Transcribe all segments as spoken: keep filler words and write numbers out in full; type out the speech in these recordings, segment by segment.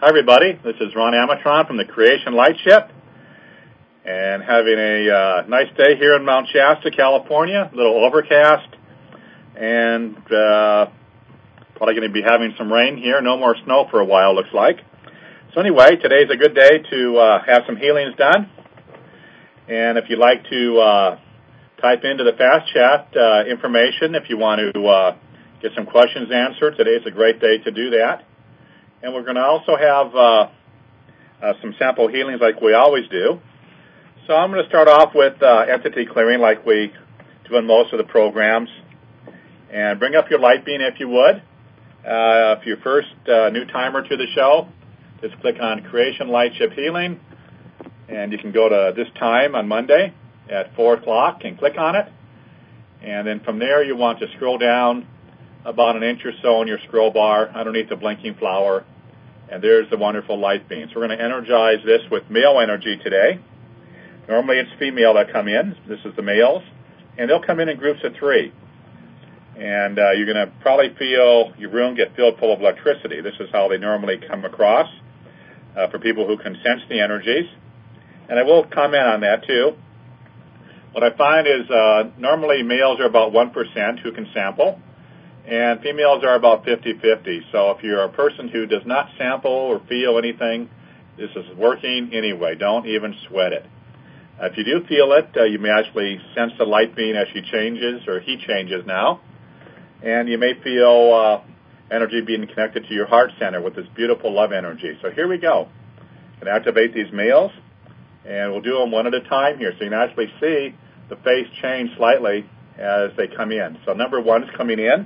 Hi, everybody. This is Ron Amatron from the Creation Lightship, and having a uh, nice day here in Mount Shasta, California. A little overcast, and uh, probably going to be having some rain here. No more snow for a while, looks like. So anyway, today's a good day to uh, have some healings done. And if you'd like to uh, type into the Fast Chat uh, information, if you want to uh, get some questions answered, today's a great day to do that. And we're going to also have uh, uh, some sample healings like we always do. So I'm going to start off with uh, entity clearing like we do in most of the programs. And bring up your light beam if you would. Uh, if you're first uh, new timer to the show, just click on Creation Lightship Healing. And you can go to this time on Monday at four o'clock and click on it. And then from there you want to scroll down about an inch or so in your scroll bar underneath the blinking flower. And there's the wonderful light beam. So we're going to energize this with male energy today. Normally it's female that come in. This is the males. And they'll come in in groups of three. And uh, you're going to probably feel your room get filled full of electricity. This is how they normally come across uh, for people who can sense the energies. And I will comment on that too. What I find is uh, normally males are about one percent who can sample. And females are about fifty-fifty. So if you're a person who does not sample or feel anything, this is working anyway. Don't even sweat it. Uh, if you do feel it, uh, you may actually sense the light beam as she changes or he changes now. And you may feel uh, energy being connected to your heart center with this beautiful love energy. So here we go. Going to activate these males, and we'll do them one at a time here. So you can actually see the face change slightly as they come in. So number one is coming in.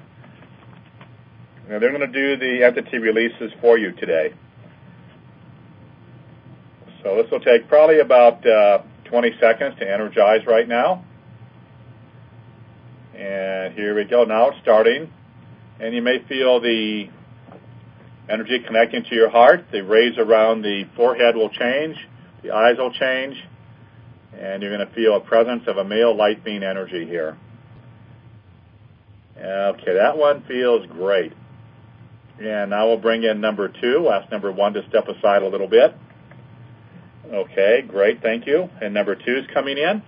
Now they're going to do the entity releases for you today. So this will take probably about uh, twenty seconds to energize right now. And here we go. Now it's starting. And you may feel the energy connecting to your heart. The rays around the forehead will change. The eyes will change. And you're going to feel a presence of a male light beam energy here. Okay, that one feels great. And now we'll bring in number two. We'll ask number one to step aside a little bit. Okay, great, thank you. And number two is coming in.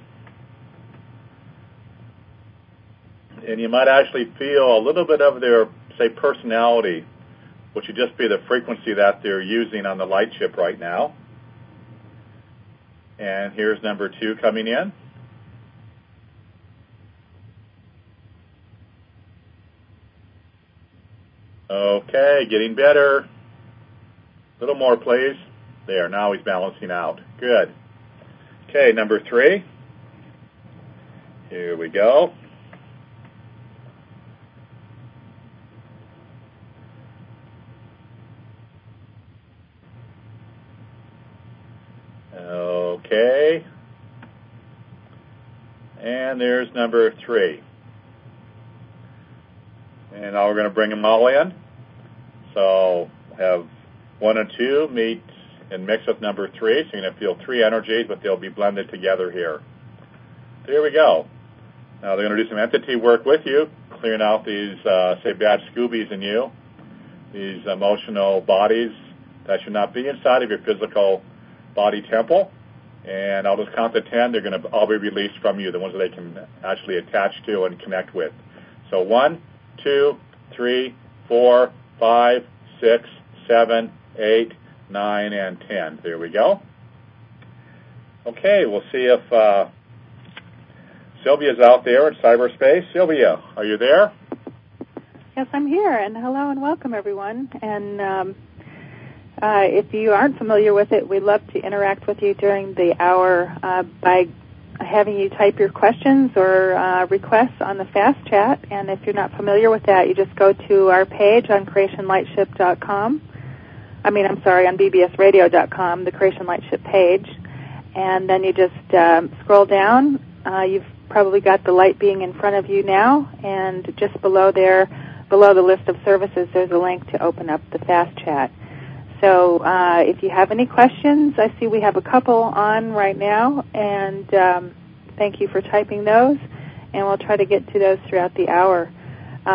And you might actually feel a little bit of their, say, personality, which would just be the frequency that they're using on the light ship right now. And here's number two coming in. Okay, getting better. A little more, please. There, now he's balancing out. Good. Okay, number three. Here we go. Okay. And there's number three. And now we're going to bring them all in. So have one and two meet and mix with number three. So you're going to feel three energies, but they'll be blended together here. There we go. Now they're going to do some entity work with you, clearing out these, uh, say, bad Scoobies in you, these emotional bodies that should not be inside of your physical body temple. And I'll just count to ten. They're going to all be released from you, the ones that they can actually attach to and connect with. So one, two, three, four, five, six, seven, eight, nine, and ten. There we go. Okay, we'll see if uh, Sylvia's out there in cyberspace. Sylvia, are you there? Yes, I'm here, and hello and welcome, everyone. And um, uh, if you aren't familiar with it, we'd love to interact with you during the hour uh, by having you type your questions or uh, requests on the Fast Chat. And if you're not familiar with that, you just go to our page on creation lightship dot com. I mean, I'm sorry, on b b s radio dot com, the Creation Lightship page. And then you just um, scroll down. Uh, you've probably got the light being in front of you now. And just below there, below the list of services, there's a link to open up the Fast Chat. So uh, if you have any questions, I see we have a couple on right now, and um, thank you for typing those, and we'll try to get to those throughout the hour. Um,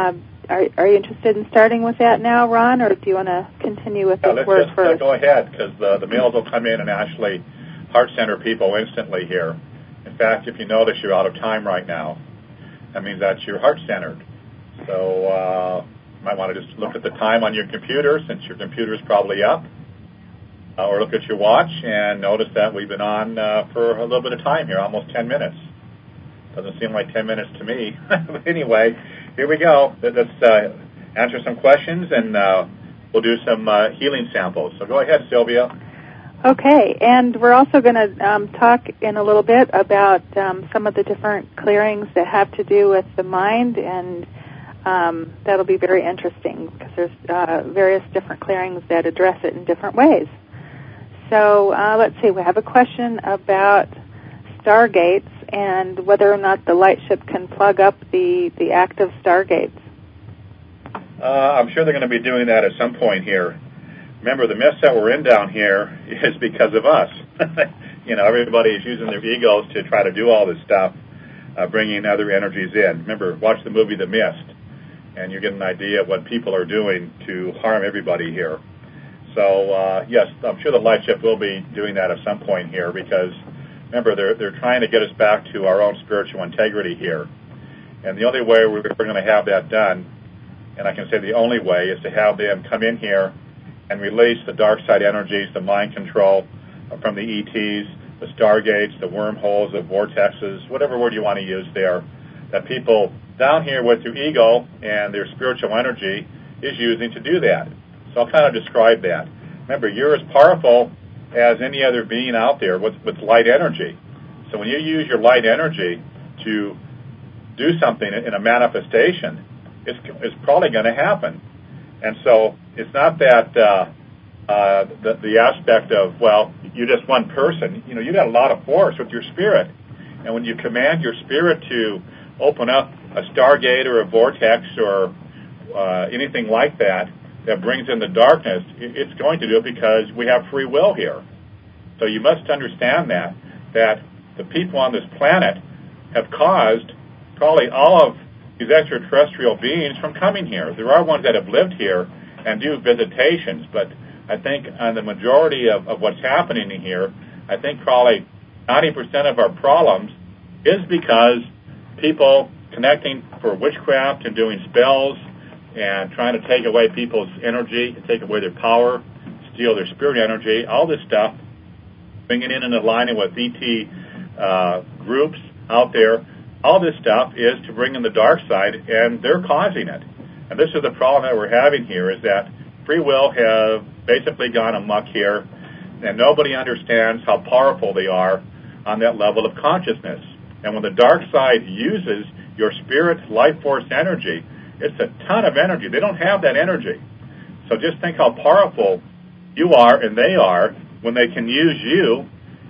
are, are you interested in starting with that now, Ron, or do you want to continue with yeah, this word just, first? Uh, go ahead, because the, the males will come in and actually heart center people instantly here. In fact, if you notice you're out of time right now, that means that you're heart-centered. So uh, you might want to just look at the time on your computer, since your computer is probably up, uh, or look at your watch and notice that we've been on uh, for a little bit of time here, almost ten minutes. Doesn't seem like ten minutes to me. But anyway, here we go. Let's uh, answer some questions, and uh, we'll do some uh, healing samples. So go ahead, Sylvia. Okay, and we're also going to um, talk in a little bit about um, some of the different clearings that have to do with the mind, and um, that'll be very interesting because there's uh, various different clearings that address it in different ways. So uh, let's see, we have a question about stargates and whether or not the light ship can plug up the, the active stargates. Uh, I'm sure they're going to be doing that at some point here. Remember, the mess that we're in down here is because of us. You know, everybody is using their egos to try to do all this stuff, uh, bringing other energies in. Remember, watch the movie The Mist, and you get an idea of what people are doing to harm everybody here. So, uh, yes, I'm sure the light ship will be doing that at some point here because, remember, they're, they're trying to get us back to our own spiritual integrity here. And the only way we're going to have that done, and I can say the only way, is to have them come in here and release the dark side energies, the mind control from the E Ts, the stargates, the wormholes, the vortexes, whatever word you want to use there, that people down here with their ego and their spiritual energy is using to do that. So I'll kind of describe that. Remember, you're as powerful as any other being out there with, with light energy. So when you use your light energy to do something in a manifestation, it's, it's probably going to happen. And so it's not that uh, uh, the, the aspect of, well, you're just one person. You know, you got a lot of force with your spirit. And when you command your spirit to open up a stargate or a vortex or uh, anything like that that brings in the darkness, it's going to do it because we have free will here. So you must understand that, that the people on this planet have caused probably all of these extraterrestrial beings from coming here. There are ones that have lived here and do visitations, but I think on the majority of, of what's happening here, I think probably ninety percent of our problems is because people connecting for witchcraft and doing spells and trying to take away people's energy, take away their power, steal their spirit energy, all this stuff, bringing in and aligning with E T uh, groups out there. All this stuff is to bring in the dark side, and they're causing it. And this is the problem that we're having here, is that free will have basically gone amok here, and nobody understands how powerful they are on that level of consciousness. And when the dark side uses your spirit life force energy, it's a ton of energy. They don't have that energy. So just think how powerful you are and they are when they can use you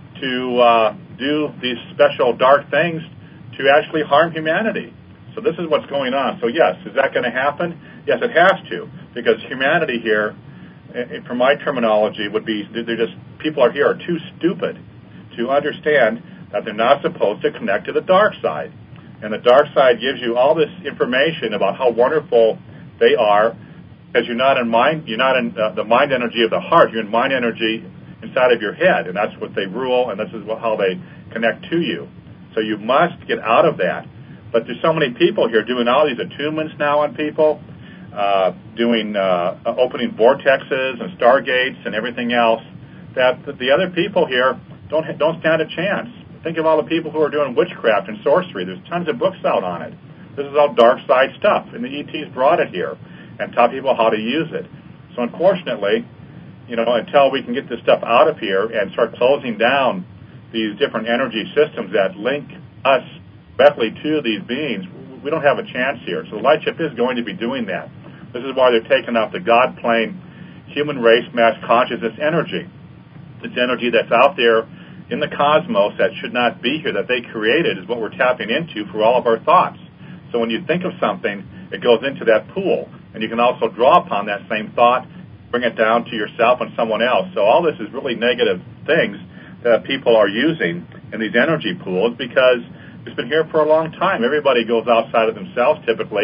to uh, do these special dark things to actually harm humanity. So this is what's going on. So yes, is that going to happen? Yes, it has to, because humanity here, from my terminology, would be, they're just, people are here are too stupid to understand that they're not supposed to connect to the dark side. And the dark side gives you all this information about how wonderful they are, because you're not in mind, you're not in uh, the mind energy of the heart, you're in mind energy inside of your head, and that's what they rule, and this is how they connect to you. So you must get out of that. But there's so many people here doing all these attunements now on people, uh, doing uh, opening vortexes and stargates and everything else, that the other people here don't don't stand a chance. Think of all the people who are doing witchcraft and sorcery. There's tons of books out on it. This is all dark side stuff, and the E Ts brought it here and taught people how to use it. So unfortunately, you know, until we can get this stuff out of here and start closing down these different energy systems that link us directly to these beings, we don't have a chance here. So the light ship is going to be doing that. This is why they're taking off the God plane human race mass consciousness energy. It's energy that's out there in the cosmos that should not be here, that they created, is what we're tapping into for all of our thoughts. So when you think of something, it goes into that pool, and you can also draw upon that same thought, bring it down to yourself and someone else. So all this is really negative things that people are using in these energy pools, because it's been here for a long time. Everybody goes outside of themselves typically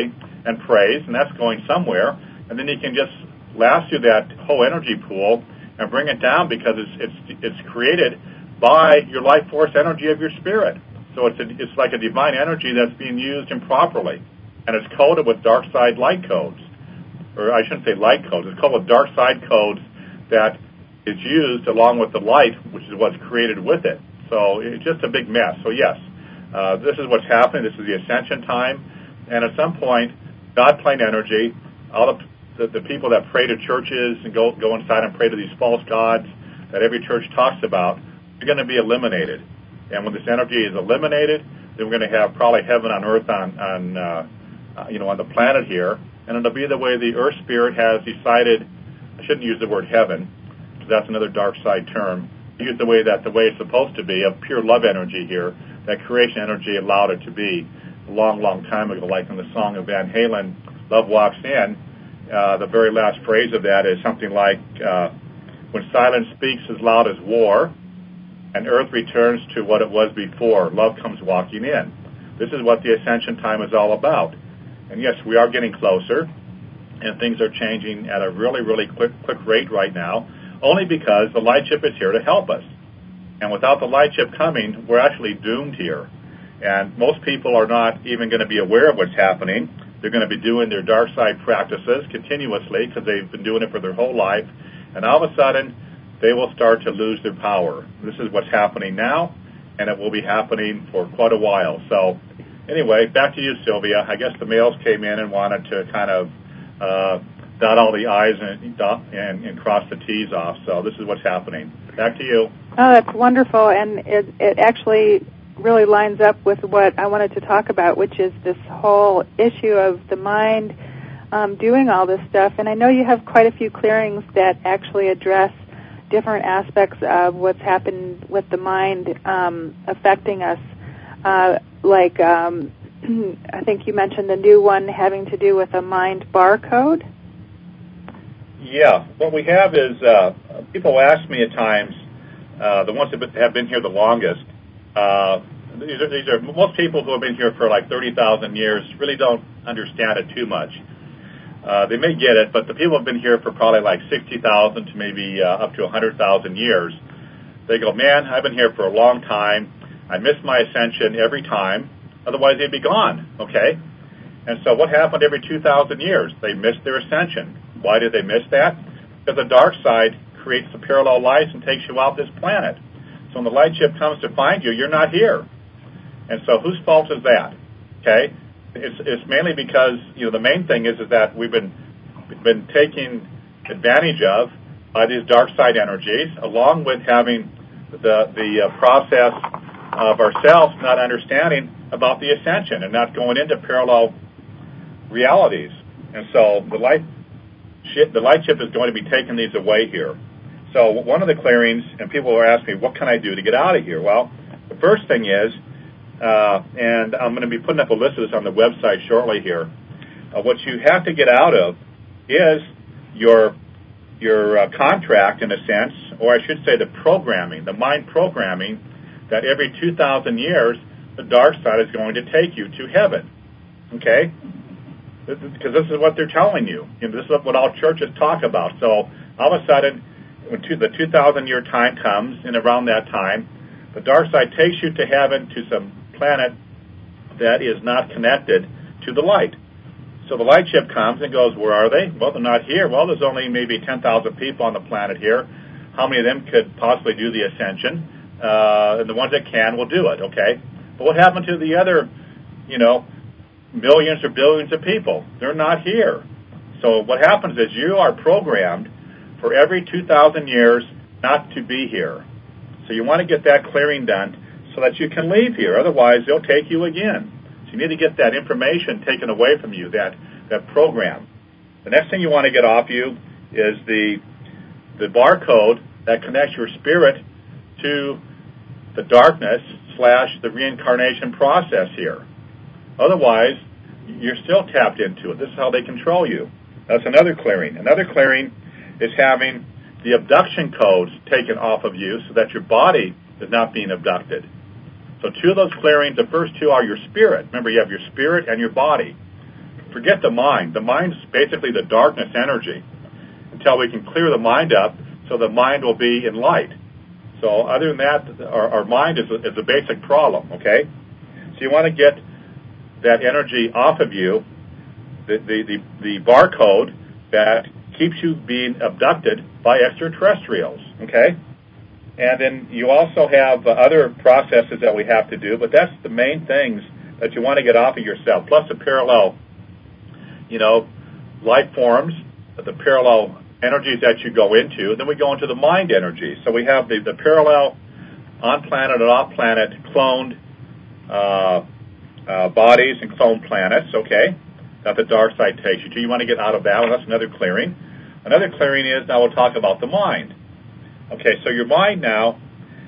and praise, and that's going somewhere. And then you can just last through that whole energy pool and bring it down because it's it's it's created by your life force energy of your spirit. So it's a, it's like a divine energy that's being used improperly, and it's coded with dark side light codes, or I shouldn't say light codes. It's called with dark side codes that is used along with the light, which is what's created with it. So it's just a big mess. So yes, uh, this is what's happening. This is the ascension time, and at some point, God plane energy, all of the, the people that pray to churches and go go inside and pray to these false gods that every church talks about, are going to be eliminated. And when this energy is eliminated, then we're going to have probably heaven on earth on on uh, uh, you know on the planet here, and it'll be the way the Earth Spirit has decided. I shouldn't use the word heaven, because that's another dark side term. Use the way that the way it's supposed to be, of pure love energy here. That creation energy allowed it to be a long, long time ago, like in the song of Van Halen, "Love Walks In." Uh, the very last phrase of that is something like, uh, "When silence speaks as loud as war, and earth returns to what it was before, love comes walking in." This is what the ascension time is all about. And yes, we are getting closer, and things are changing at a really, really quick, quick rate right now, only because the light ship is here to help us. And without the light ship coming, we're actually doomed here. And most people are not even going to be aware of what's happening. They're going to be doing their dark side practices continuously because they've been doing it for their whole life. And all of a sudden, they will start to lose their power. This is what's happening now, and it will be happening for quite a while. So anyway, back to you, Sylvia. I guess the males came in and wanted to kind of uh, dot all the I's and, dot, and, and cross the T's off. So this is what's happening. Back to you. Oh, that's wonderful, and it, it actually really lines up with what I wanted to talk about, which is this whole issue of the mind um, doing all this stuff. And I know you have quite a few clearings that actually address different aspects of what's happened with the mind um, affecting us. Uh, like, um, I think you mentioned the new one having to do with a mind barcode. Yeah, what we have is uh, people ask me at times, uh, the ones that have been here the longest, uh, these are, these are most people who have been here for like thirty thousand years really don't understand it too much. Uh, they may get it, but the people who have been here for probably like sixty thousand to maybe uh, up to one hundred thousand years, they go, man, I've been here for a long time. I miss my ascension every time. Otherwise, they'd be gone, okay? And so what happened every two thousand years? They missed their ascension. Why did they miss that? Because the dark side creates the parallel lights and takes you off this planet. So when the light ship comes to find you, you're not here. And so whose fault is that? Okay? It's, it's mainly because, you know, the main thing is, is that we've been been taken advantage of by these dark side energies, along with having the, the uh, process of ourselves not understanding about the ascension and not going into parallel realities. And so the light ship, the light ship is going to be taking these away here. So one of the clearings, and people are asking me, what can I do to get out of here? Well, the first thing is, uh, and I'm going to be putting up a list of this on the website shortly here, uh, what you have to get out of is your your uh, contract, in a sense, or I should say the programming, the mind programming, that every two thousand years, the dark side is going to take you to heaven. Okay? Because this is what they're telling you. You know, this is what all churches talk about. So all of a sudden, when two, the two thousand year time comes, and around that time, the dark side takes you to heaven, to some planet that is not connected to the light. So the light ship comes and goes, where are they? Well, they're not here. Well, there's only maybe ten thousand people on the planet here. How many of them could possibly do the ascension? Uh, and the ones that can will do it, okay? But what happened to the other, you know, millions or billions of people? They're not here. So what happens is you are programmed for every two thousand years not to be here. So you want to get that clearing done so that you can leave here. Otherwise, they'll take you again. So you need to get that information taken away from you, that, that program. The next thing you want to get off you is the, the barcode that connects your spirit to the darkness slash the reincarnation process here. Otherwise, you're still tapped into it. This is how they control you. That's another clearing. Another clearing is having the abduction codes taken off of you so that your body is not being abducted. So two of those clearings, the first two are your spirit. Remember, you have your spirit and your body. forget the mind. The mind's basically the darkness energy until we can clear the mind up so the mind will be in light. So other than that, our, our mind is a, is a basic problem, okay? So you want to get that energy off of you, the, the, the, the barcode that keeps you being abducted by extraterrestrials, okay? And then you also have uh, other processes that we have to do, but that's the main things that you want to get off of yourself, plus the parallel, you know, life forms, the parallel energies that you go into, and then we go into the mind energy. So we have the, the parallel on-planet and off-planet cloned uh, uh, bodies and cloned planets, okay, that the dark side takes you to. You want to get out of that, and that's another clearing. Another clearing is, now we'll talk about the mind. Okay, so your mind now,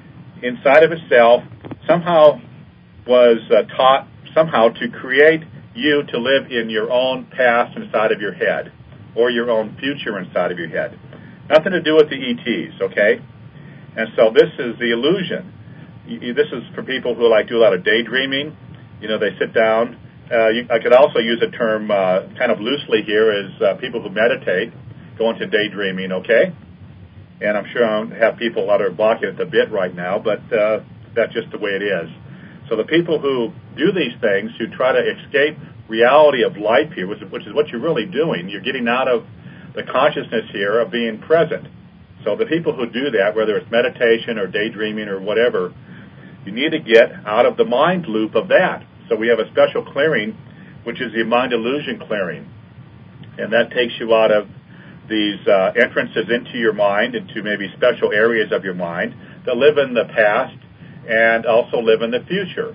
inside of itself, somehow was uh, taught somehow to create you to live in your own past inside of your head, or your own future inside of your head. Nothing to do with the E Ts, okay? And so this is the illusion. You, this is for people who like do a lot of daydreaming. You know, they sit down. Uh, you, I could also use a term uh, kind of loosely here as uh, people who meditate go into daydreaming, okay? And I'm sure I have people that are blocking at the bit right now, but uh, that's just the way it is. So the people who do these things, who try to escape reality of life here, which, which is what you're really doing, you're getting out of the consciousness here of being present. So the people who do that, whether it's meditation or daydreaming or whatever, you need to get out of the mind loop of that. So we have a special clearing, which is the mind illusion clearing. And that takes you out of these uh, entrances into your mind, into maybe special areas of your mind that live in the past and also live in the future.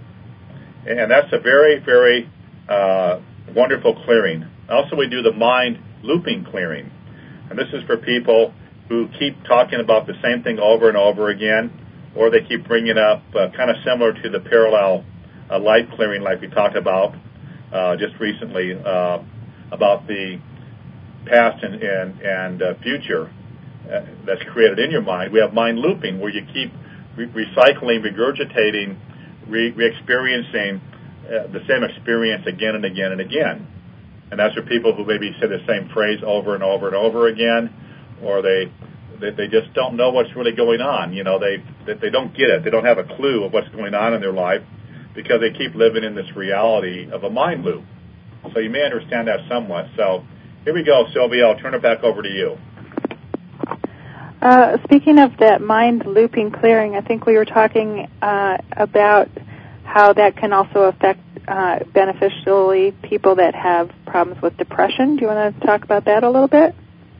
And that's a very, very uh, wonderful clearing. Also, we do the mind looping clearing. And this is for people who keep talking about the same thing over and over again, or they keep bringing up uh, kind of similar to the parallel uh, life clearing like we talked about uh, just recently uh, about the past and, and, and uh, future uh, that's created in your mind. We have mind looping, where you keep re- recycling, regurgitating, re- re-experiencing uh, the same experience again and again and again. And that's for people who maybe say the same phrase over and over and over again, or they they, they just don't know what's really going on. You know, they, they they don't get it. They don't have a clue of what's going on in their life because they keep living in this reality of a mind loop. So you may understand that somewhat. So here we go, Sylvia. I'll turn it back over to you. Uh, speaking of that mind looping clearing, I think we were talking uh, about how that can also affect uh, beneficially people that have problems with depression. Do you want to talk about that a little bit?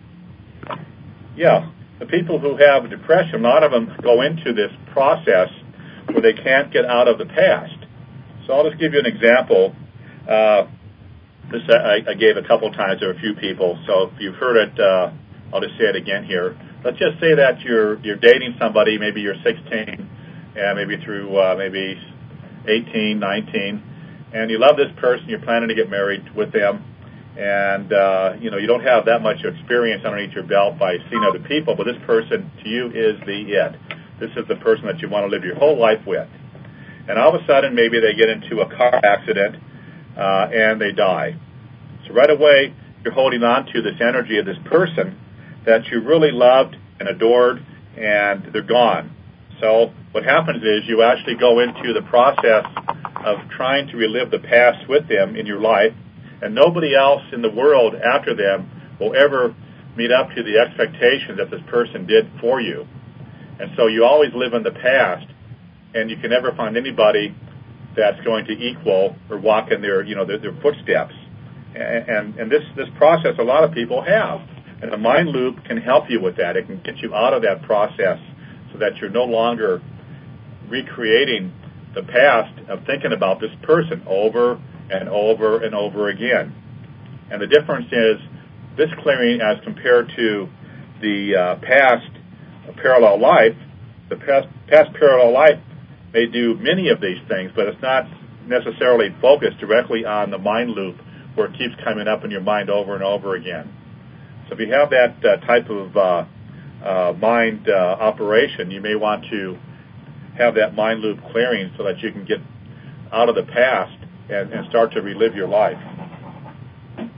Yeah. The people who have depression, a lot of them go into this process where they can't get out of the past. So I'll just give you an example. Uh, This I, I gave a couple times to a few people, so if you've heard it, uh, I'll just say it again here. Let's just say that you're you're dating somebody, maybe you're sixteen, and maybe through uh, maybe eighteen, nineteen, and you love this person, you're planning to get married with them, and uh, you know you don't have that much experience underneath your belt by seeing other people, but this person to you is the it. This is the person that you want to live your whole life with. And all of a sudden, maybe they get into a car accident, Uh, and they die. So right away, you're holding on to this energy of this person that you really loved and adored, and they're gone. So what happens is you actually go into the process of trying to relive the past with them in your life, and nobody else in the world after them will ever meet up to the expectations that this person did for you. And so you always live in the past, and you can never find anybody that's going to equal or walk in their, you know, their, their footsteps. And, and, and this, this process a lot of people have. And the mind loop can help you with that. It can get you out of that process so that you're no longer recreating the past of thinking about this person over and over and over again. And the difference is this clearing as compared to the uh, past parallel life, the past, past parallel life may do many of these things, but it's not necessarily focused directly on the mind loop where it keeps coming up in your mind over and over again. So if you have that uh, type of uh, uh, mind uh, operation, you may want to have that mind loop clearing so that you can get out of the past and, and start to relive your life.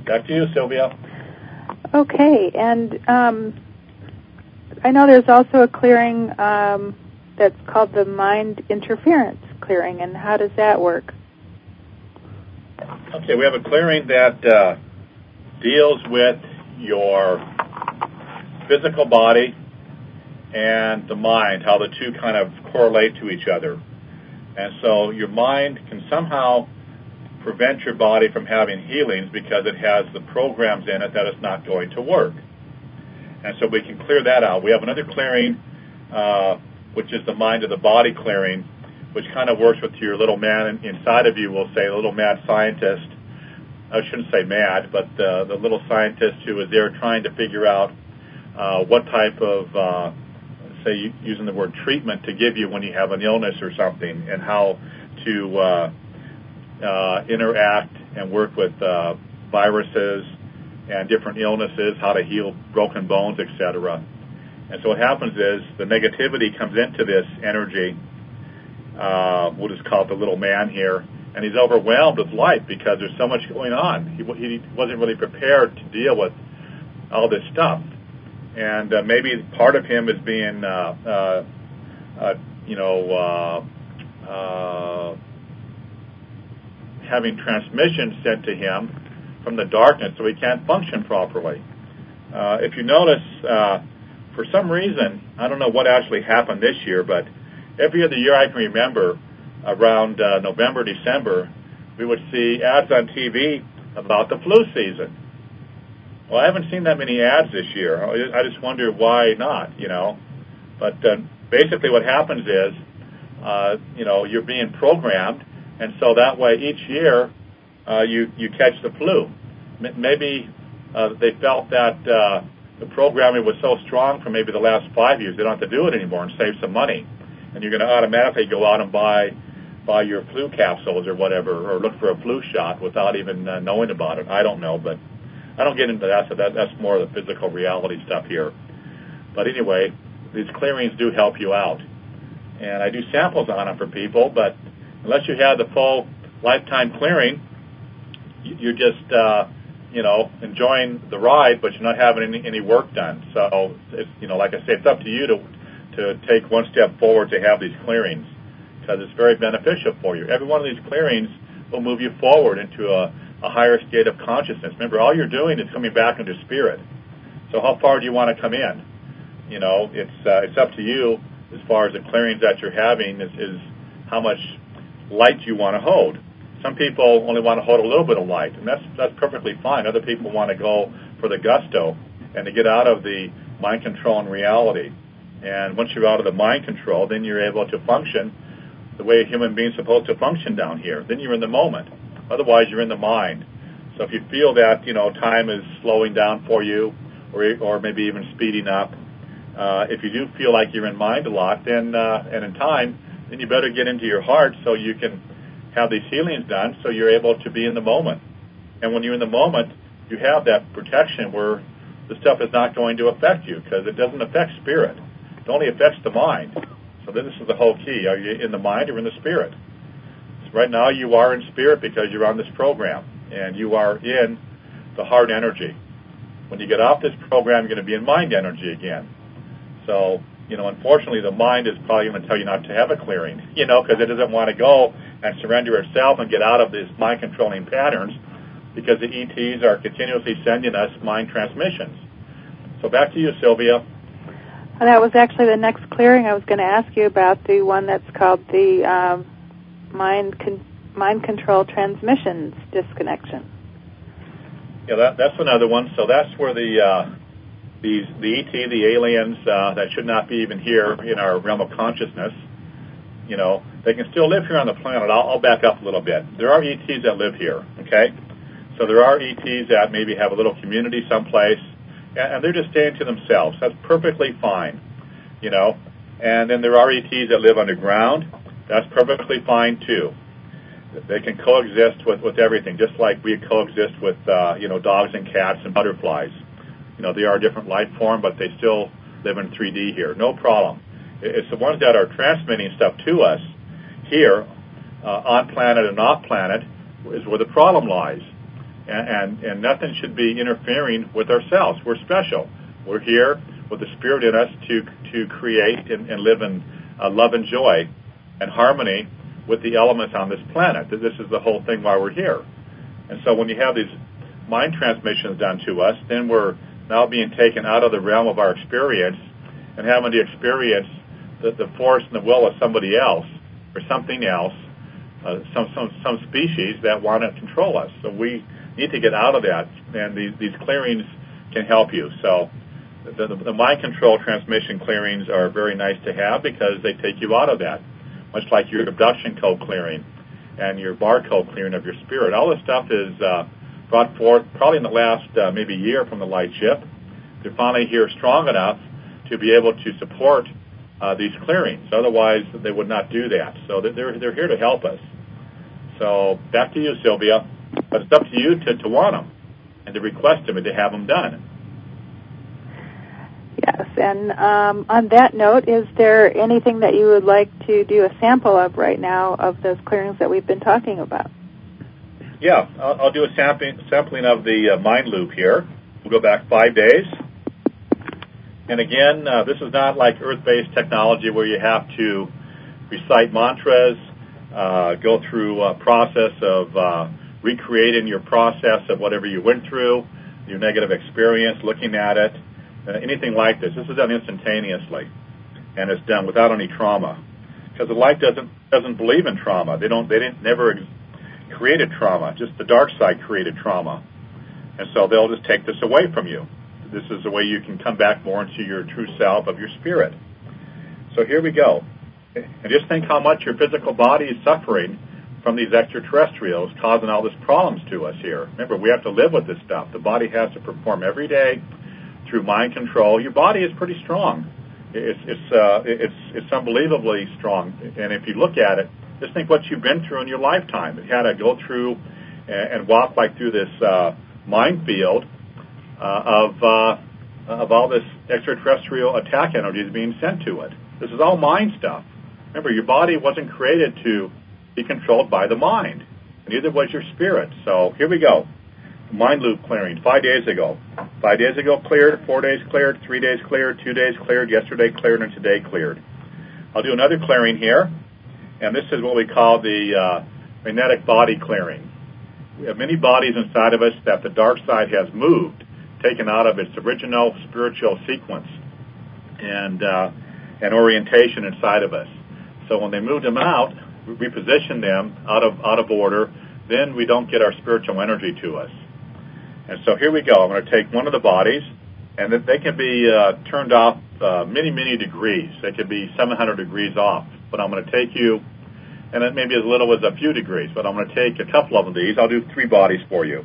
Back to you, Sylvia. Okay, and um, I know there's also a clearing um, that's called the mind interference clearing, and how does that work? Okay, we have a clearing that uh, deals with your physical body and the mind, how the two kind of correlate to each other. And so your mind can somehow prevent your body from having healings because it has the programs in it that it's not going to work. And so we can clear that out. We have another clearing, uh, which is the mind of the body clearing, which kind of works with your little man inside of you, we'll say, a little mad scientist. I shouldn't say mad, but uh, the little scientist who is there trying to figure out uh, what type of, uh, say, using the word treatment to give you when you have an illness or something, and how to uh, uh, interact and work with uh, viruses and different illnesses, how to heal broken bones, et cetera. And so what happens is the negativity comes into this energy, uh, we'll just call it the little man here, and he's overwhelmed with life because there's so much going on. He, he wasn't really prepared to deal with all this stuff. And uh, maybe part of him is being, uh, uh, uh, you know, uh, uh, having transmission sent to him from the darkness so he can't function properly. Uh, if you notice, uh, for some reason, I don't know what actually happened this year, but every other year I can remember, around uh, November, December, we would see ads on T V about the flu season. Well, I haven't seen that many ads this year. I just wonder why not, you know. But uh, basically what happens is, uh, you know, you're being programmed, and so that way each year uh, you, you catch the flu. M- maybe uh, they felt that uh, the programming was so strong for maybe the last five years, they don't have to do it anymore and save some money. And you're going to automatically go out and buy buy your flu capsules or whatever, or look for a flu shot without even uh, knowing about it. I don't know, but I don't get into that, so that, that's more of the physical reality stuff here. But anyway, these clearings do help you out. And I do samples on them for people, but unless you have the full lifetime clearing, you're just, uh, you know, enjoying the ride, but you're not having any, any work done. So, it's, you know, like I say, it's up to you to to take one step forward to have these clearings, because it's very beneficial for you. Every one of these clearings will move you forward into a, a higher state of consciousness. Remember, all you're doing is coming back into spirit. So how far do you want to come in? You know, it's uh, it's up to you as far as the clearings that you're having is, is how much light you want to hold. Some people only want to hold a little bit of light, and that's that's perfectly fine. Other people want to go for the gusto and to get out of the mind control and reality. And once you're out of the mind control, then you're able to function the way a human being's supposed to function down here. Then you're in the moment. Otherwise, you're in the mind. So if you feel that, you know, time is slowing down for you, or or maybe even speeding up, uh, if you do feel like you're in mind a lot, then uh, and in time, then you better get into your heart so you can have these healings done, so you're able to be in the moment. And when you're in the moment, you have that protection where the stuff is not going to affect you, because it doesn't affect spirit. It only affects the mind. So this is the whole key. Are you in the mind or in the spirit? So right now you are in spirit because you're on this program, and you are in the heart energy. When you get off this program, you're going to be in mind energy again. So, you know, unfortunately, the mind is probably going to tell you not to have a clearing, you know, because it doesn't want to go and surrender itself and get out of these mind-controlling patterns, because the E Ts are continuously sending us mind transmissions. So back to you, Sylvia. Well, that was actually the next clearing I was going to ask you about, the one that's called the um, mind con- mind control transmissions disconnection. Yeah, that, that's another one. So that's where the uh, these the E T, the aliens uh, that should not be even here in our realm of consciousness, you know, they can still live here on the planet. I'll, I'll back up a little bit. There are E Ts that live here, okay? So there are E Ts that maybe have a little community someplace, and they're just staying to themselves. That's perfectly fine, you know. And then there are E Ts that live underground. That's perfectly fine, too. They can coexist with, with everything, just like we coexist with, uh, you know, dogs and cats and butterflies. You know, they are a different life form, but they still live in three D here. No problem. It's the ones that are transmitting stuff to us here, uh, on planet and off planet, is where the problem lies. and, and, and nothing should be interfering with ourselves. We're special. We're here with the Spirit in us to to create and, and live in uh, love and joy and harmony with the elements on this planet. This is the whole thing why we're here. And so when you have these mind transmissions done to us, then we're now being taken out of the realm of our experience and having to experience the, the force and the will of somebody else or something else, uh, some, some some species that want to control us. So we need to get out of that, and these, these clearings can help you. So the, the, the mind control transmission clearings are very nice to have because they take you out of that, much like your abduction code clearing and your barcode clearing of your spirit. All this stuff is uh, brought forth probably in the last uh, maybe year from the light ship. They're finally here strong enough to be able to support uh, these clearings. Otherwise, they would not do that. So they're they're here to help us. So back to you, Sylvia. But it's up to you to, to want them and to request them and to have them done. Yes, and um, on that note, is there anything that you would like to do a sample of right now of those clearings that we've been talking about? Yeah, I'll, I'll do a sampling, sampling of the uh, mind loop here. We'll go back five days. And again, uh, this is not like Earth-based technology where you have to recite mantras, uh, go through a process of uh, recreating your process of whatever you went through, your negative experience, looking at it, uh, anything like this. This is done instantaneously, and it's done without any trauma, because the light doesn't doesn't believe in trauma. They don't. They didn't never created trauma. Just the dark side created trauma, and so they'll just take this away from you. This is the way you can come back more into your true self of your spirit. So here we go. And just think how much your physical body is suffering from these extraterrestrials causing all these problems to us here. Remember, we have to live with this stuff. The body has to perform every day through mind control. Your body is pretty strong. It's it's uh, it's it's unbelievably strong. And if you look at it, just think what you've been through in your lifetime. You had to go through and, and walk like through this uh, minefield uh, of uh, of all this extraterrestrial attack energies being sent to it. This is all mind stuff. Remember, your body wasn't created to be controlled by the mind. Neither was your spirit. So here we go. Mind loop clearing, five days ago. Five days ago cleared, four days cleared, three days cleared, two days cleared, yesterday cleared, and today cleared. I'll do another clearing here, and this is what we call the uh, magnetic body clearing. We have many bodies inside of us that the dark side has moved, taken out of its original spiritual sequence and uh, and orientation inside of us. So when they moved them out, we reposition them out of out of order, then we don't get our spiritual energy to us. And so here we go. I'm going to take one of the bodies, and they can be uh, turned off uh, many, many degrees. They could be seven hundred degrees off. But I'm going to take you, and it may be as little as a few degrees, but I'm going to take a couple of these. I'll do three bodies for you.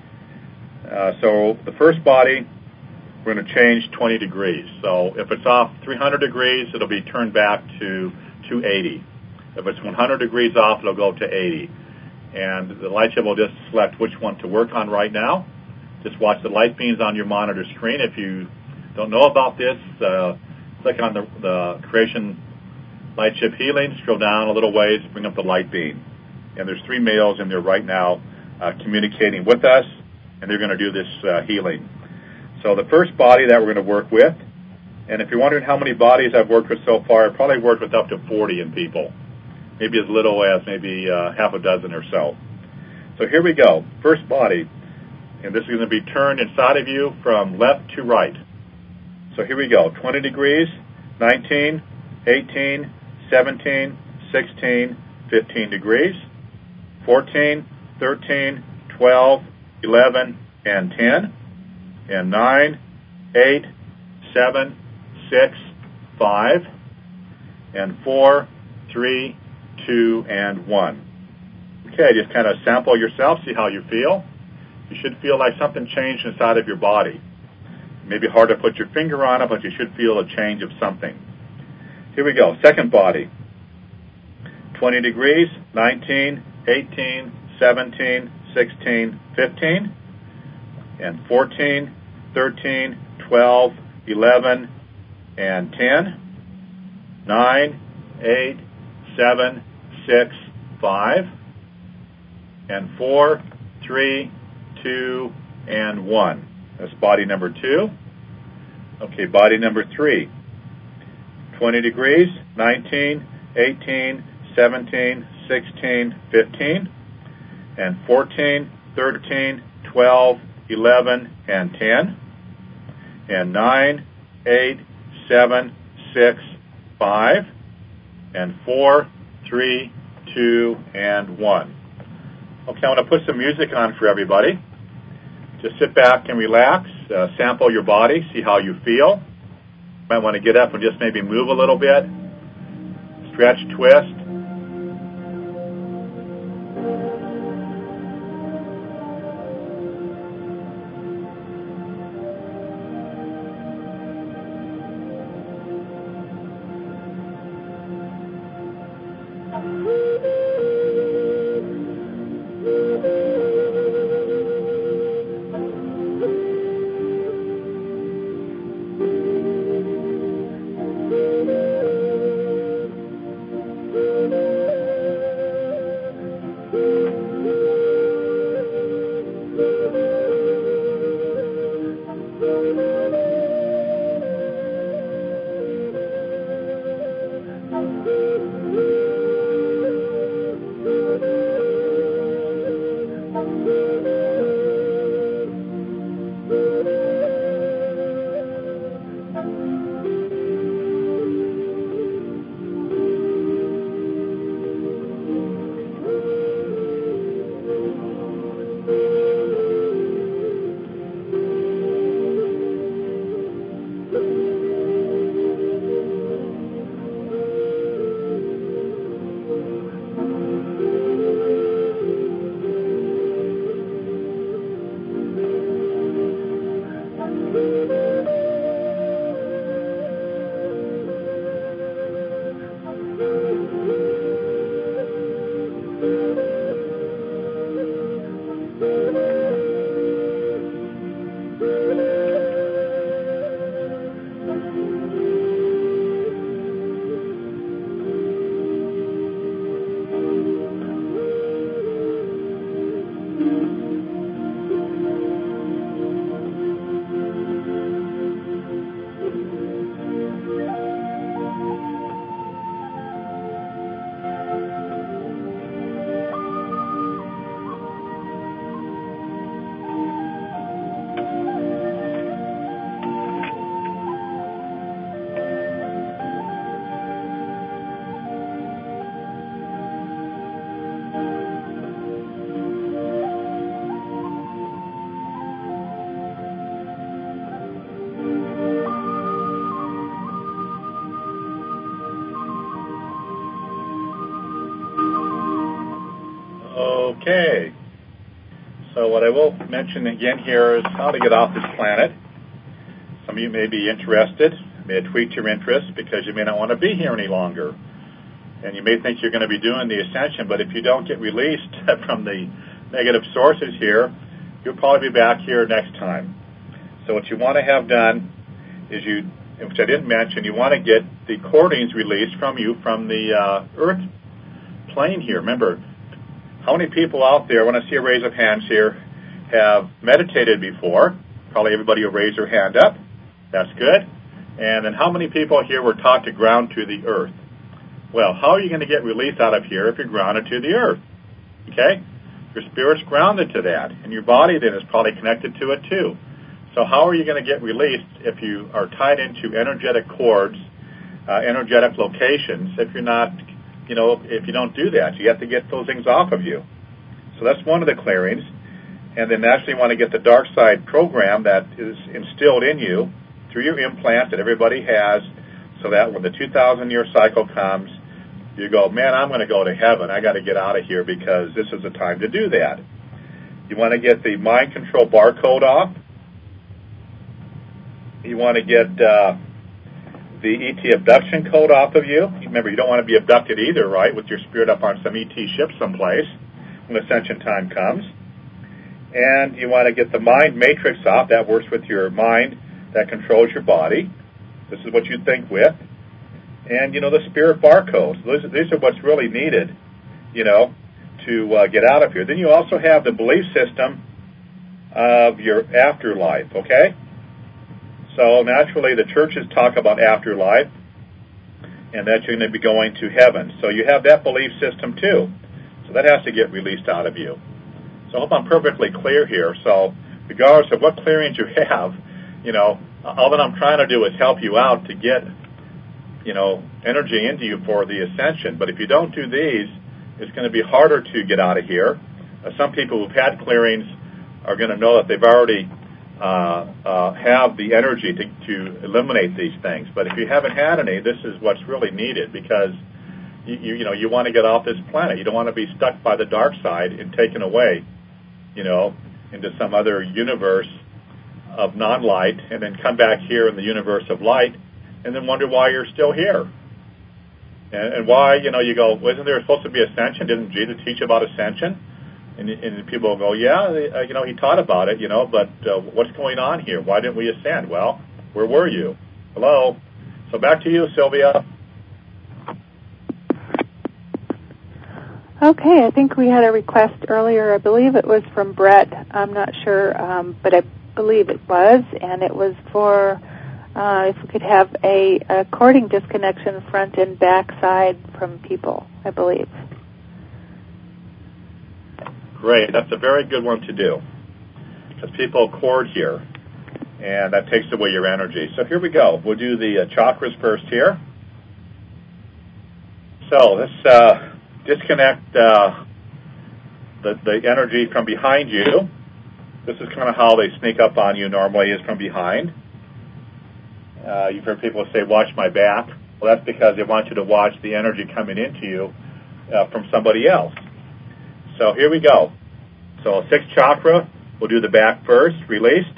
Uh, so the first body, we're going to change twenty degrees. So if it's off three hundred degrees, it'll be turned back to two eighty. If it's one hundred degrees off, it'll go to eighty. And the light ship will just select which one to work on right now. Just watch the light beams on your monitor screen. If you don't know about this, uh, click on the, the Creation Light Ship Healing, scroll down a little ways, bring up the light beam. And there's three males in there right now uh, communicating with us, and they're going to do this uh, healing. So the first body that we're going to work with, and if you're wondering how many bodies I've worked with so far, I've probably worked with up to forty in people, maybe as little as maybe uh, half a dozen or so. So here we go. First body, and this is going to be turned inside of you from left to right. So here we go. twenty degrees, nineteen, eighteen, seventeen, sixteen, fifteen degrees, fourteen, thirteen, twelve, eleven, and ten, and nine, eight, seven, six, five, and four, three, two, and one. Okay, just kind of sample yourself, see how you feel. You should feel like something changed inside of your body. It may be hard to put your finger on it, but you should feel a change of something. Here we go. Second body. twenty degrees, nineteen, eighteen, seventeen, sixteen, fifteen, and fourteen, thirteen, twelve, eleven, and ten, nine, eight, seven, six, five, and four, three, two, and one. That's body number two. Okay, body number three. twenty degrees, nineteen, eighteen, seventeen, sixteen, fifteen, and fourteen, thirteen, twelve, eleven, and ten, and nine, eight, seven, six, five, and four, three, two, and one. Okay, I want to put some music on for everybody. Just sit back and relax, uh, sample your body, see how you feel. You might want to get up and just maybe move a little bit, stretch, twist. Okay, so what I will mention again here is how to get off this planet. Some of you may be interested, may have tweaked your interest because you may not want to be here any longer. And you may think you're going to be doing the ascension, but if you don't get released from the negative sources here, you'll probably be back here next time. So what you want to have done is you, which I didn't mention, you want to get the cordings released from you from the uh, Earth plane here. Remember, how many people out there, when I see a raise of hands here, have meditated before? Probably everybody will raise their hand up. That's good. And then how many people here were taught to ground to the earth? Well, how are you going to get released out of here if you're grounded to the earth? Okay? Your spirit's grounded to that, and your body then is probably connected to it too. So how are you going to get released if you are tied into energetic cords, uh, energetic locations, if you're not, you know, if you don't do that? You have to get those things off of you. So that's one of the clearings. And then naturally you want to get the dark side program that is instilled in you through your implant that everybody has, so that when the two thousand year cycle comes, you go, man, I'm going to go to heaven. I got to get out of here because this is the time to do that. You want to get the mind control barcode off. You want to get uh, the E T abduction code off of you. Remember, you don't want to be abducted either, right, with your spirit up on some E T ship someplace when ascension time comes. And you want to get the mind matrix off. That works with your mind that controls your body. This is what you think with. And, you know, the spirit barcodes. These, these are what's really needed, you know, to uh, get out of here. Then you also have the belief system of your afterlife, okay? So naturally the churches talk about afterlife and that you're going to be going to heaven. So you have that belief system too. So that has to get released out of you. So I hope I'm perfectly clear here. So regardless of what clearings you have, you know, all that I'm trying to do is help you out to get, you know, energy into you for the ascension. But if you don't do these, it's going to be harder to get out of here. Uh, some people who've had clearings are going to know that they've already uh, uh, have the energy to, to eliminate these things. But if you haven't had any, this is what's really needed, because you, you, you know, you want to get off this planet. You don't want to be stuck by the dark side and taken away, you know, into some other universe of non-light, and then come back here in the universe of light, and then wonder why you're still here. And, and why, you know, you go, well, isn't there supposed to be ascension? Didn't Jesus teach about ascension? And, and people go, yeah, uh, you know, he taught about it, you know, but uh, what's going on here? Why didn't we ascend? Well, where were you? Hello? So back to you, Sylvia. Okay, I think we had a request earlier. I believe it was from Brett. I'm not sure, um, but I believe it was, and it was for uh, if we could have a, a cording disconnection front and back side from people, I believe. Great. That's a very good one to do, because people cord here, and that takes away your energy. So here we go. We'll do the uh, chakras first here. So let's uh, disconnect uh, the, the energy from behind you. This is kind of how they sneak up on you normally, is from behind. Uh, you've heard people say, watch my back. Well, that's because they want you to watch the energy coming into you uh, from somebody else. So here we go. So sixth chakra, we'll do the back first, released.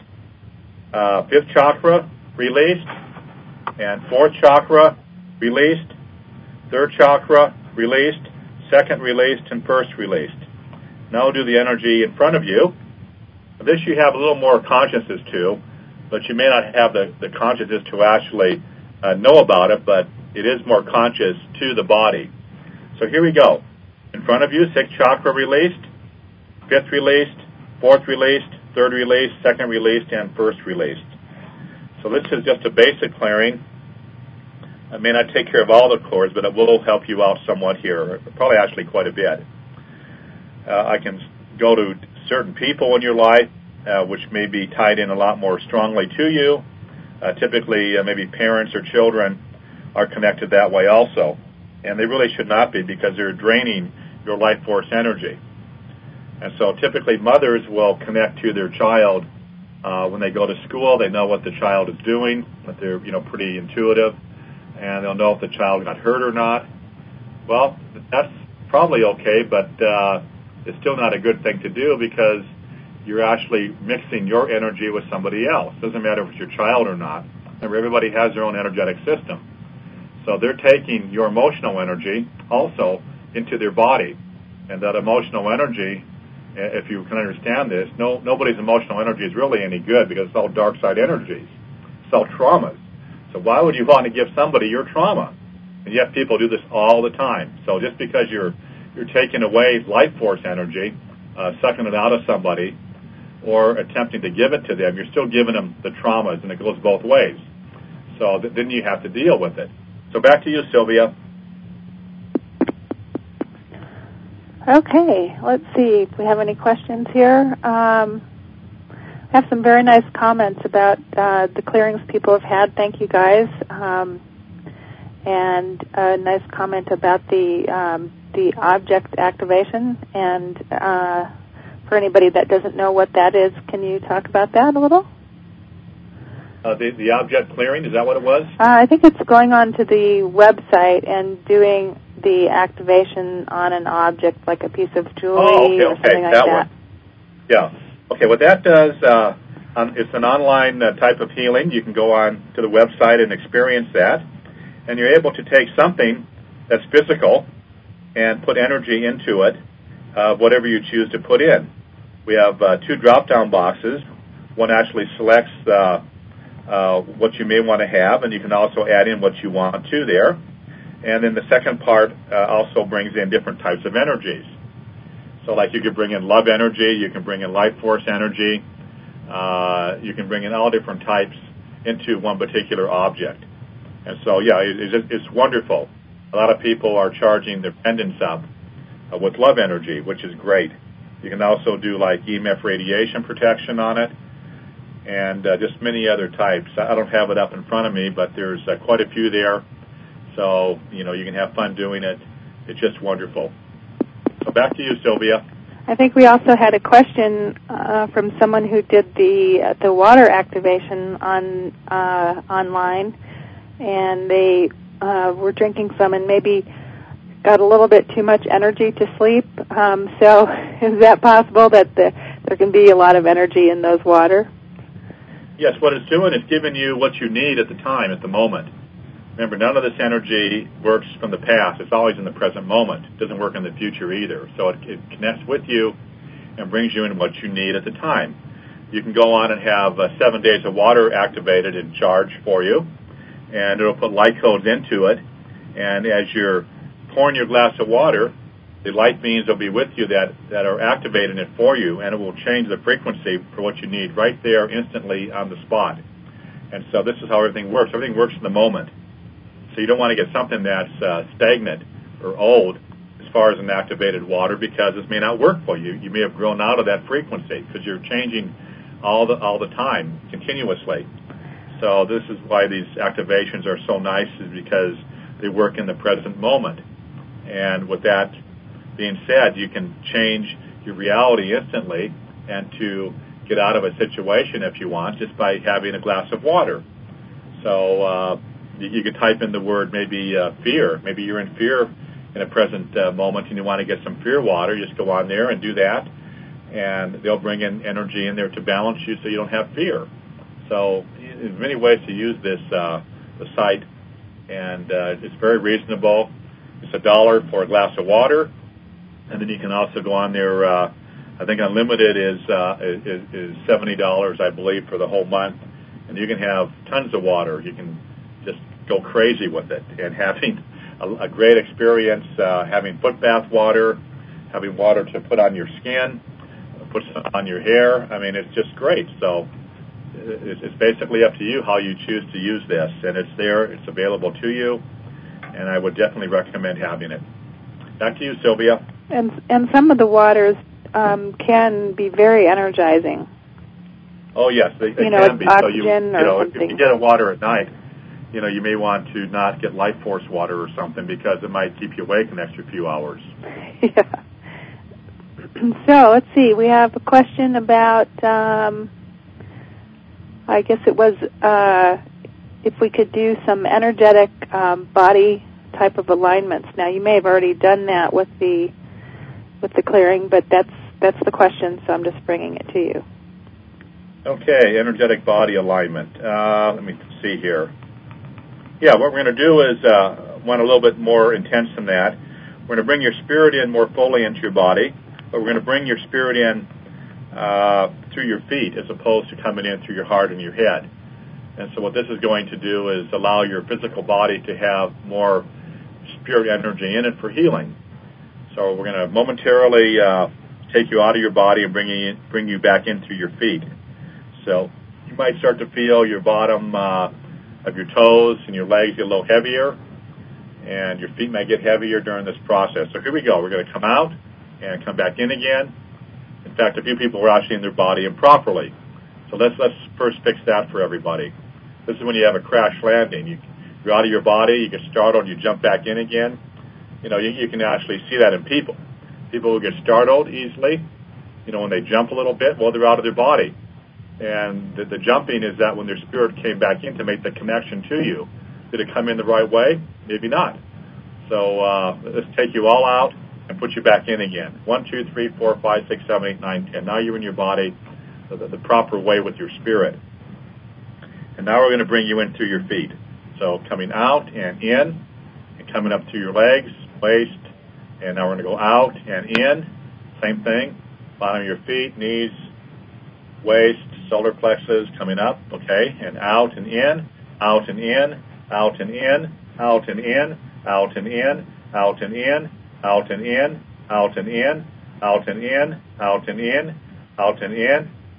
Uh, fifth chakra, released. And fourth chakra, released. Third chakra, released. Second, released. And first, released. Now we'll do the energy in front of you. This you have a little more consciousness to, but you may not have the, the consciousness to actually uh, know about it, but it is more conscious to the body. So here we go. In front of you, sixth chakra released, fifth released, fourth released, third released, second released, and first released. So this is just a basic clearing. I may not take care of all the cords, but it will help you out somewhat here, probably actually quite a bit. Uh, I can go to certain people in your life, uh, which may be tied in a lot more strongly to you. Uh, typically, uh, maybe parents or children are connected that way also. And they really should not be, because they're draining your life force energy. And so typically mothers will connect to their child uh, when they go to school. They know what the child is doing, that they're, you know, pretty intuitive, and they'll know if the child got hurt or not. Well, that's probably okay, but uh, it's still not a good thing to do, because you're actually mixing your energy with somebody else. Doesn't matter if it's your child or not. Remember, everybody has their own energetic system. So they're taking your emotional energy also into their body. And that emotional energy, if you can understand this, no nobody's emotional energy is really any good, because it's all dark side energies. It's all traumas. So why would you want to give somebody your trauma? And yet people do this all the time. So just because you're you're taking away life force energy, uh, sucking it out of somebody, or attempting to give it to them, you're still giving them the traumas, and it goes both ways. So th- then you have to deal with it. So back to you, Sylvia. Okay, let's see if we have any questions here. Um, I have some very nice comments about uh, the clearings people have had. Thank you, guys. Um, and a nice comment about the um, the object activation. And uh, for anybody that doesn't know what that is, can you talk about that a little? Uh, the, the object clearing, is that what it was? Uh, I think it's going on to the website and doing the activation on an object, like a piece of jewelry oh, okay, or okay. something like that. that. One. Yeah. Okay, what that does, uh, um, it's an online uh, type of healing. You can go on to the website and experience that. And you're able to take something that's physical and put energy into it, uh, whatever you choose to put in. We have uh, two drop-down boxes. One actually selects uh, uh, what you may want to have, and you can also add in what you want to there. And then the second part uh, also brings in different types of energies. So like you could bring in love energy, you can bring in life force energy, uh, you can bring in all different types into one particular object. And so, yeah, it, it's, it's wonderful. A lot of people are charging their pendants up uh, with love energy, which is great. You can also do like E M F radiation protection on it, and uh, just many other types. I don't have it up in front of me, but there's uh, quite a few there. So, you know, you can have fun doing it. It's just wonderful. So back to you, Sylvia. I think we also had a question uh, from someone who did the uh, the water activation on uh, online, and they uh, were drinking some and maybe got a little bit too much energy to sleep. Um, so is that possible that the, there can be a lot of energy in those water? Yes, what it's doing is giving you what you need at the time, at the moment. Remember, none of this energy works from the past. It's always in the present moment. It doesn't work in the future either. So it, it connects with you and brings you in what you need at the time. You can go on and have uh, seven days of water activated and charged for you, and it'll put light codes into it. And as you're pouring your glass of water, the light beings will be with you that, that are activating it for you, and it will change the frequency for what you need right there instantly on the spot. And so this is how everything works. Everything works in the moment. So you don't want to get something that's uh, stagnant or old as far as an activated water, because this may not work for you. You may have grown out of that frequency because you're changing all the all the time, continuously. So this is why these activations are so nice, is because they work in the present moment. And with that being said, you can change your reality instantly and to get out of a situation if you want just by having a glass of water. So uh, you, you could type in the word maybe uh, fear. Maybe you're in fear in a present uh, moment and you want to get some fear water. Just go on there and do that, and they'll bring in energy in there to balance you so you don't have fear. So there's many ways to use this uh, the site, and uh, it's very reasonable. It's a dollar for a glass of water, and then you can also go on there. Uh, I think unlimited is, uh, is is seventy dollars, I believe, for the whole month, and you can have tons of water. You can just go crazy with it, and having a, a great experience, uh, having foot bath water, having water to put on your skin, put some on your hair. I mean, it's just great. So it's basically up to you how you choose to use this, and it's there. It's available to you, and I would definitely recommend having it. Back to you, Sylvia. And and some of the waters um, can be very energizing. Oh yes, they, they you know, can be. Oxygen so you, you know, or if something. you get a water at night, you know, you may want to not get Life Force water or something because it might keep you awake an extra few hours. Yeah. So let's see. We have a question about. Um, I guess it was uh, if we could do some energetic um, body type of alignments. Now, you may have already done that with the with the clearing, but that's that's the question, so I'm just bringing it to you. Okay, energetic body alignment. Uh, let me see here. Yeah, what we're going to do is uh, one a little bit more intense than that. We're going to bring your spirit in more fully into your body, but we're going to bring your spirit in uh, through your feet as opposed to coming in through your heart and your head. And so what this is going to do is allow your physical body to have more spirit energy in it for healing. So we're going to momentarily uh, take you out of your body and bring you in, bring you back in through your feet. So you might start to feel your bottom uh, of your toes and your legs get a little heavier, and your feet may get heavier during this process. So here we go. We're going to come out and come back in again. In fact, a few people were actually in their body improperly. So let's let's first fix that for everybody. This is when you have a crash landing. You, you're out of your body, you get startled, you jump back in again. You know, you, you can actually see that in people. People who get startled easily, you know, when they jump a little bit, well, they're out of their body. And the, the jumping is that when their spirit came back in to make the connection to you. Did it come in the right way? Maybe not. So uh, let's take you all out and put you back in again. One, two, three, four, five, six, seven, eight, nine, ten. Now you're in your body the, the proper way with your spirit. And now we're going to bring you in through your feet. So coming out and in, and coming up through your legs, waist, and now we're going to go out and in. Same thing. Bottom of your feet, knees, waist, solar plexus, coming up, okay, and out and in, out and in, out and in, out and in, out and in, out and in, out and in, out and in, out and in, out and in, out and in,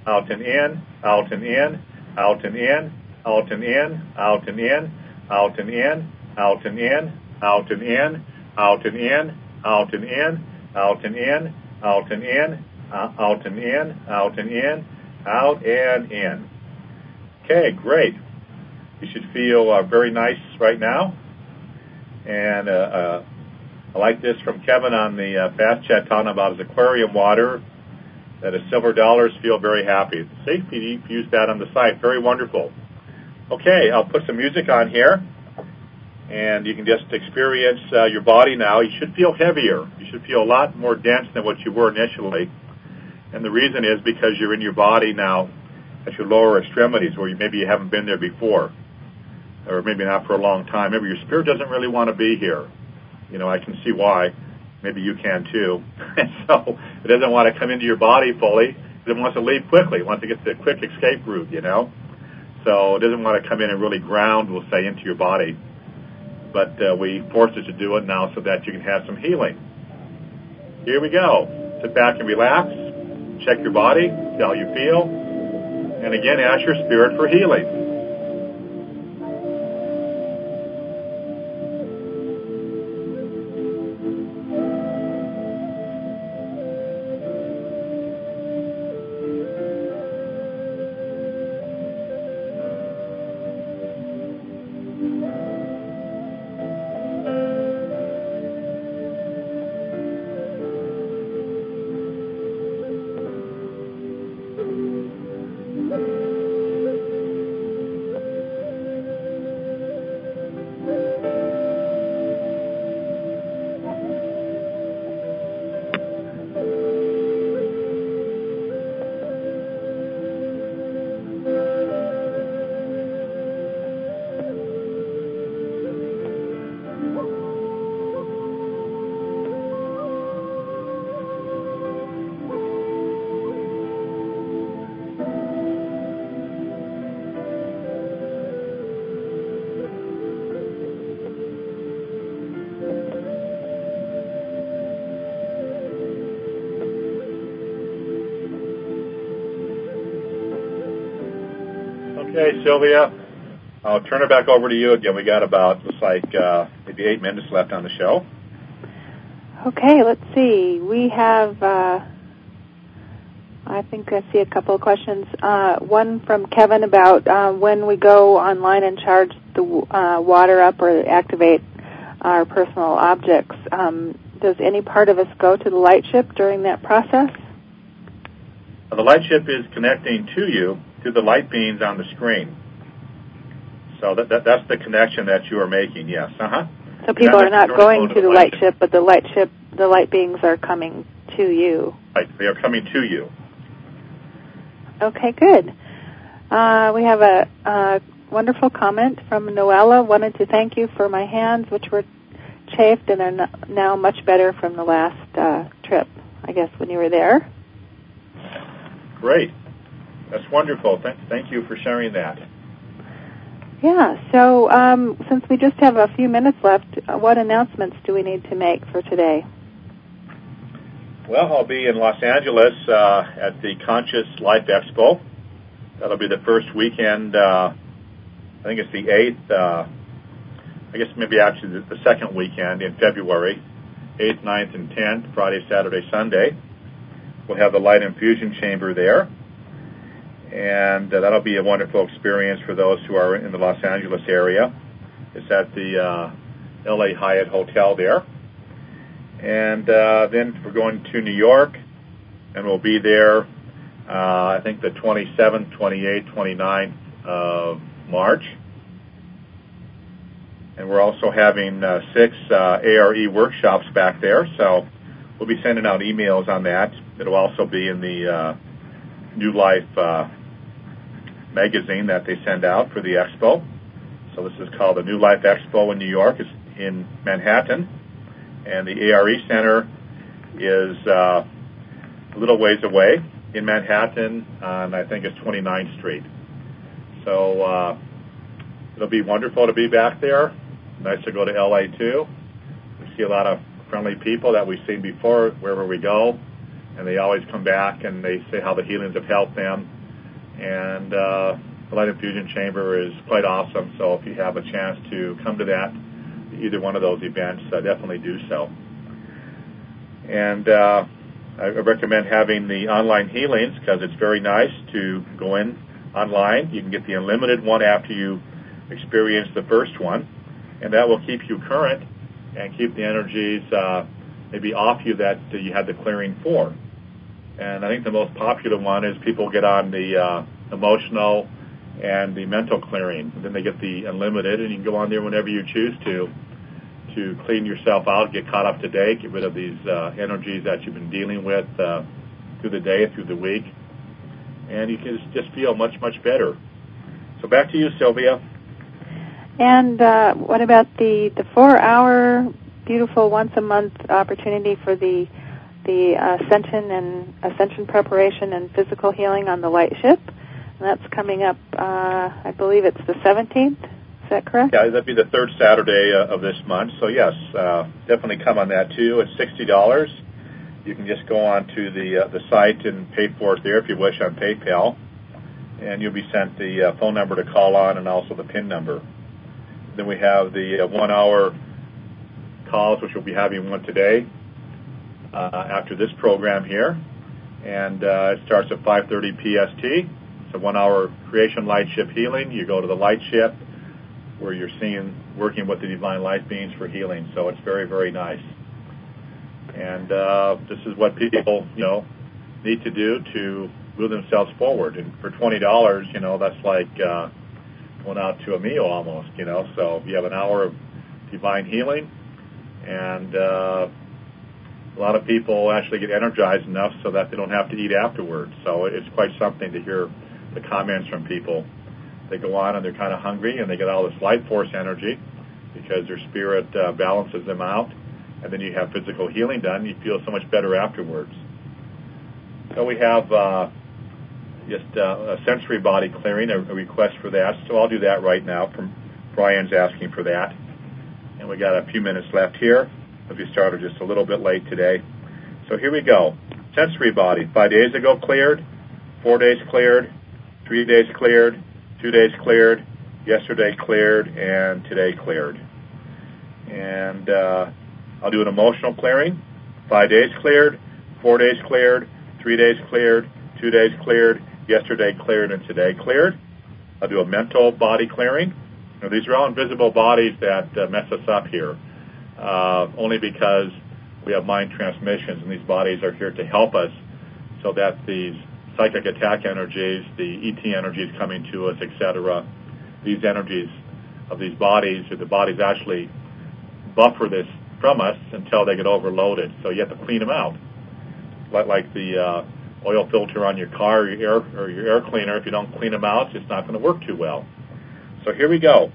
out and in, out and in, out and in, out and in, out and in, out and in, out and in, out and in, out and in, out and in, out and in, out and in, out and in, out and in, out and in. Okay, great. You should feel uh, very nice right now. And uh, uh, I like this from Kevin on the uh, Fast Chat talking about his aquarium water, that his silver dollars feel very happy. See, he used that on the site. Very wonderful. Okay, I'll put some music on here, and you can just experience uh, your body now. You should feel heavier. You should feel a lot more dense than what you were initially. And the reason is because you're in your body now at your lower extremities, where you, maybe you haven't been there before, or maybe not for a long time. Maybe your spirit doesn't really want to be here. You know, I can see why. Maybe you can too. And so it doesn't want to come into your body fully. It wants to leave quickly. It wants to get the quick escape route, you know. So it doesn't want to come in and really ground, we'll say, into your body. But uh, we force it to do it now so that you can have some healing. Here we go. Sit back and relax. Check your body. See how you feel. And again, ask your spirit for healing. Okay, Sylvia, I'll turn it back over to you again. We got about, looks like, uh, maybe eight minutes left on the show. Okay, let's see. We have, uh, I think I see a couple of questions. Uh, one from Kevin about uh, when we go online and charge the uh, water up or activate our personal objects. Um, does any part of us go to the light ship during that process? Well, the light ship is connecting to you to the light beams on the screen. So that, that that's the connection that you are making, yes. Uh-huh. So people not are not going to the, the light ship, ship, but the light ship, the light beings are coming to you. Right, they are coming to you. Okay, good. Uh, we have a, a wonderful comment from Noella. Wanted to thank you for my hands, which were chafed and are no, now much better from the last uh, trip, I guess, when you were there. Great. That's wonderful. Th- thank you for sharing that. Yeah, so um, since we just have a few minutes left, uh, what announcements do we need to make for today? Well, I'll be in Los Angeles uh, at the Conscious Life Expo. That'll be the first weekend, uh, I think it's the eighth, uh, I guess maybe actually the, the second weekend in February, eighth, ninth, and tenth, Friday, Saturday, Sunday. We'll have the Light Infusion Chamber there. And uh, that'll be a wonderful experience for those who are in the Los Angeles area. It's at the uh, L A Hyatt Hotel there. And uh, then we're going to New York, and we'll be there, uh, I think, the twenty-seventh, twenty-eighth, twenty-ninth of March. And we're also having uh, six uh, A R E workshops back there, so we'll be sending out emails on that. It'll also be in the uh, New Life uh, magazine that they send out for the expo. So this is called the New Life Expo in New York. It's in Manhattan. And the A R E Center is uh, a little ways away in Manhattan on, I think it's twenty-ninth Street. So uh, it'll be wonderful to be back there. Nice to go to L A too. We see a lot of friendly people that we've seen before wherever we go. and they always come back and they say how the healings have helped them. And uh, the Light Infusion Chamber is quite awesome, so if you have a chance to come to that, either one of those events, uh, definitely do so. And uh, I recommend having the online healings because it's very nice to go in online. You can get the unlimited one after you experience the first one, and that will keep you current and keep the energies uh, maybe off you that uh, you had the clearing for. And I think the most popular one is people get on the uh, emotional and the mental clearing. And then they get the unlimited, and you can go on there whenever you choose to to clean yourself out, get caught up to date, get rid of these uh, energies that you've been dealing with uh, through the day, through the week, and you can just feel much, much better. So back to you, Sylvia. And uh, what about the, the four-hour beautiful once-a-month opportunity for the the ascension and ascension preparation and physical healing on the light ship? And that's coming up, uh, I believe it's the seventeenth. Is that correct? Yeah, that'd be the third Saturday uh, of this month. So yes, uh, definitely come on that too. It's sixty dollars. You can just go on to the uh, the site and pay for it there if you wish on PayPal, and you'll be sent the uh, phone number to call on and also the PIN number. Then we have the uh, one-hour calls, which we'll be having one today uh, after this program here, and uh, it starts at five thirty P S T. It's a one-hour creation light ship healing. You go to the light ship where you're seeing, working with the divine light beings for healing. So it's very, very nice. And uh, this is what people, you know, need to do to move themselves forward. And for twenty dollars, you know, that's like uh, going out to a meal almost, you know. So you have an hour of divine healing, and uh, a lot of people actually get energized enough so that they don't have to eat afterwards. So it's quite something to hear the comments from people. They go on and they're kind of hungry, and they get all this light force energy because their spirit uh, balances them out. And then you have physical healing done. You feel so much better afterwards. So we have uh, just uh, a sensory body clearing, a, a request for that. So I'll do that right now. From Brian's asking for that. And we got a few minutes left here. If you started just a little bit late today. So here we go. Sensory body. Five days ago cleared. Four days cleared. Three days cleared. Two days cleared. Yesterday cleared. And today cleared. And uh, I'll do an emotional clearing. Five days cleared. Four days cleared. Three days cleared. Two days cleared. Yesterday cleared. And today cleared. I'll do a mental body clearing. Now, these are all invisible bodies that uh, mess us up here. Uh, only because we have mind transmissions, and these bodies are here to help us so that these psychic attack energies, the E T energies coming to us, et cetera, these energies of these bodies, or the bodies actually buffer this from us until they get overloaded. So you have to clean them out. Like, like the uh, oil filter on your car or your, air, or your air cleaner, if you don't clean them out, it's not going to work too well. So here we go.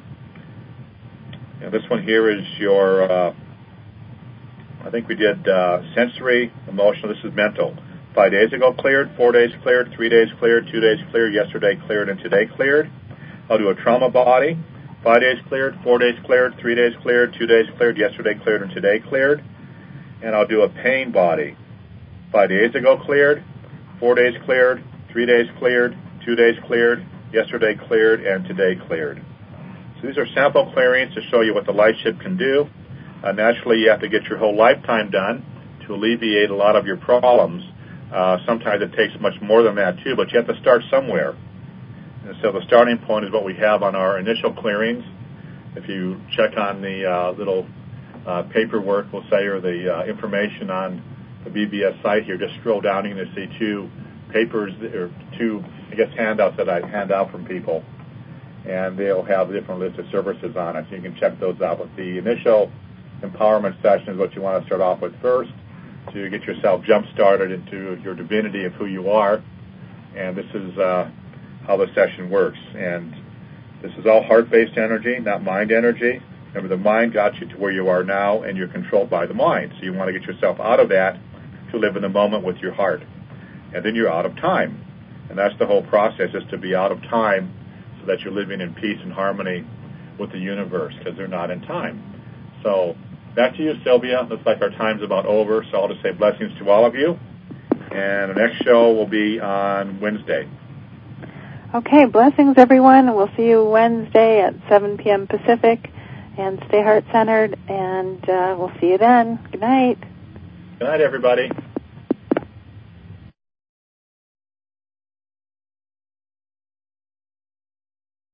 And this one here is your, uh, I think we did uh, sensory, emotional. This is mental. Five days ago cleared, four days cleared, three days cleared, two days cleared, yesterday cleared, and today cleared. I'll do a trauma body. Five days cleared, four days cleared, three days cleared, two days cleared, yesterday cleared, and today cleared. And I'll do a pain body. Five days ago cleared, four days cleared, three days cleared, two days cleared, yesterday cleared, and today cleared. So these are sample clearings to show you what the light ship can do. Uh, naturally, you have to get your whole lifetime done to alleviate a lot of your problems. Uh, sometimes it takes much more than that, too, but you have to start somewhere. And so the starting point is what we have on our initial clearings. If you check on the uh, little uh, paperwork, we'll say, or the uh, information on the B B S site here, just scroll down and you're going to see two papers, or two, I guess, handouts that I hand out from people. And they'll have a different list of services on it, so you can check those out. But the initial empowerment session is what you want to start off with first, to get yourself jump-started into your divinity of who you are. And this is uh, how the session works. And this is all heart-based energy, not mind energy. Remember, the mind got you to where you are now, and you're controlled by the mind. So you want to get yourself out of that to live in the moment with your heart. And then you're out of time. And that's the whole process, is to be out of time, that you're living in peace and harmony with the universe, because they're not in time. So back to you, Sylvia. Looks like our time's about over, so I'll just say blessings to all of you. and the next show will be on Wednesday. Okay, blessings, everyone. We'll see you Wednesday at seven p.m. Pacific, and stay heart-centered, and uh, we'll see you then. Good night. Good night, everybody.